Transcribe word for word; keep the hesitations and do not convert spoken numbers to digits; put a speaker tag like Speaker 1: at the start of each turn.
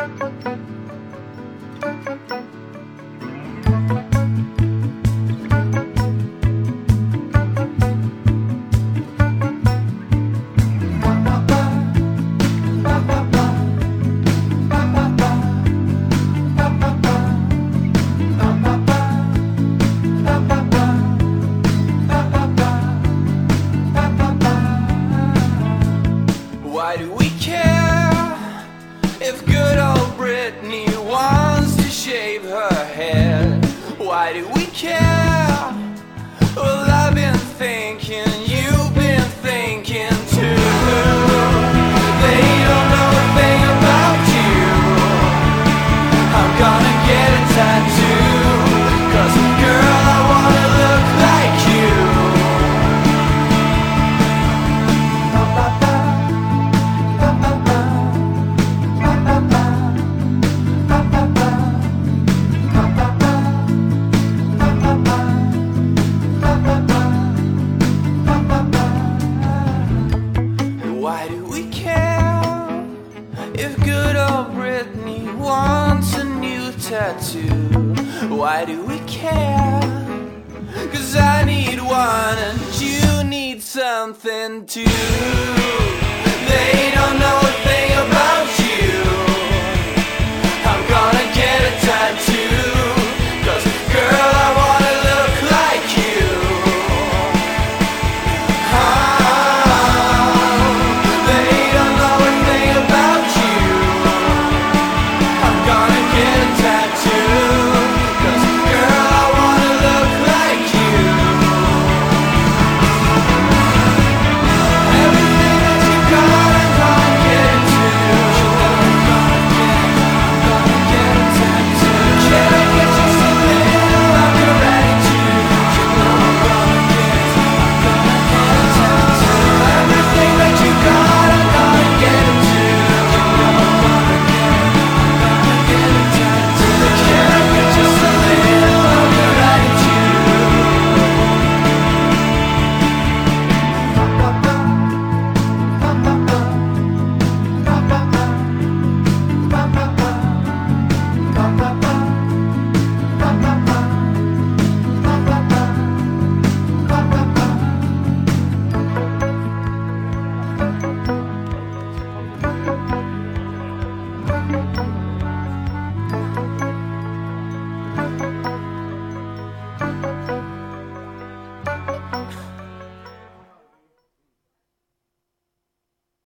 Speaker 1: Why do we care if good old Britney wants to shave her head? Why do we care? Well, I've been thinking, you've been thinking too. They don't know a thing about you. I'm gonna get a tattoo, 'cause girl, I wanna look like you. Why do we care if good old Britney wants a new tattoo? Why do we care? 'Cause I need one and you need something too. They don't know a thing about you. I'm gonna get a tattoo, 'cause girl, I wanna look like you.